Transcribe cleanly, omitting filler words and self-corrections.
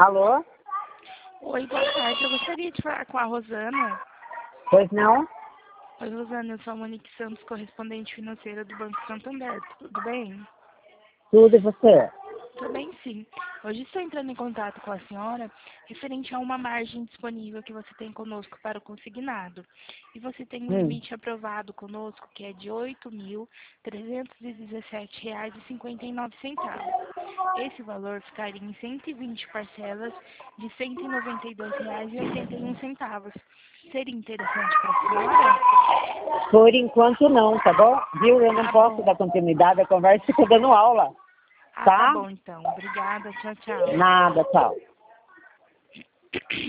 Alô? Oi, boa tarde. Eu gostaria de falar com a Rosana. Pois não? Oi, Rosana, eu sou a Monique Santos, correspondente financeira do Banco Santander. Tudo bem? Tudo e você? Tudo bem, sim. Hoje estou entrando em contato com a senhora referente a uma margem disponível que você tem conosco para o consignado. E você tem um limite aprovado conosco que é de R$ 8.317,59. Esse valor ficaria em 120 parcelas de R$ 192,81. Seria interessante para a senhora? Por enquanto não, tá bom? Viu? Eu não Tá posso bom. dar continuidade à conversa, fico dando aula. Ah, tá Tá? bom então. Obrigada. Tchau, tchau. Nada, tchau.